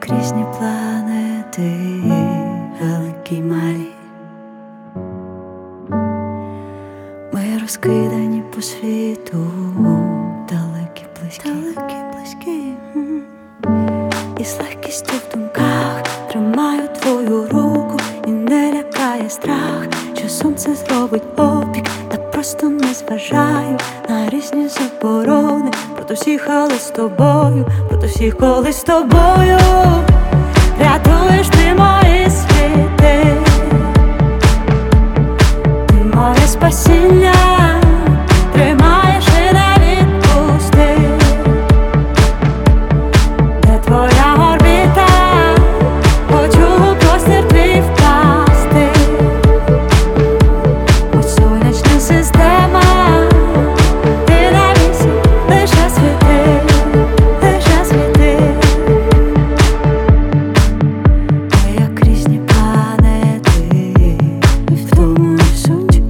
як різні планети, великі малі. Ми розкидані по світу, далекі, близькі. І з легкістю в думках тримаю твою руку, і не лякає страх, що сонце зробить опік. Та просто не зважаю на різні заборони. Проти всіх, але з тобою, проти всіх, коли з тобою рятуєш ти мої світи. Ти моє спасіння, тримаєш і не відпусти. Де твоя орбіта, хочу у простір твій впасти. Ось сонячна система, ти на вісі, лише світи, лише світи. Ми як різні планети, в тому і суть.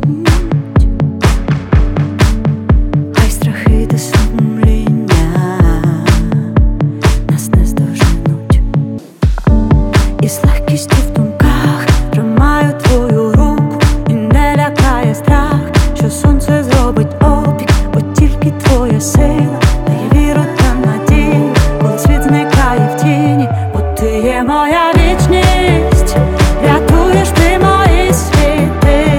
Хай страхи та сумління нас не здоженуть. І з легкістю в думках тримаю твою руку, і не лякає страх, що сонце зробить опік. Бо тільки твоя сила дає віру та надію, коли світ зникає в тіні. Бо ти є моя вічність, рятуєш ти мої світи.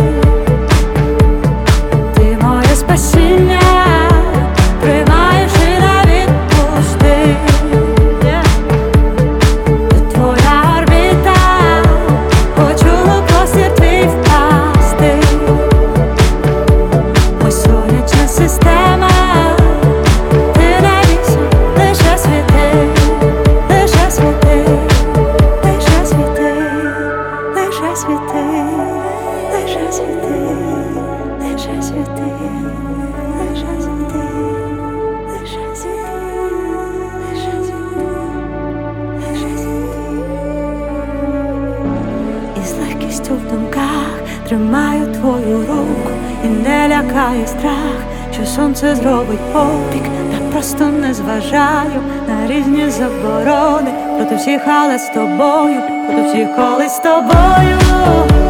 Ти моє спасіння, тримаєш і не відпусти. Де твоя орбіта, хочу у простір твій впасти. Ось сонячна система, ти на вісі, лише світи, лише світи, лише світи, лише світи, лише світи, лише світи, лише світи, лише світи, лише світи, лише світи. І з легкістю в думках тримаю твою руку, і не лякає страх, що сонце зробить опік. Та просто не зважаю на різні заборони. Проти всіх, але з тобою, проти всіх, коли з тобою.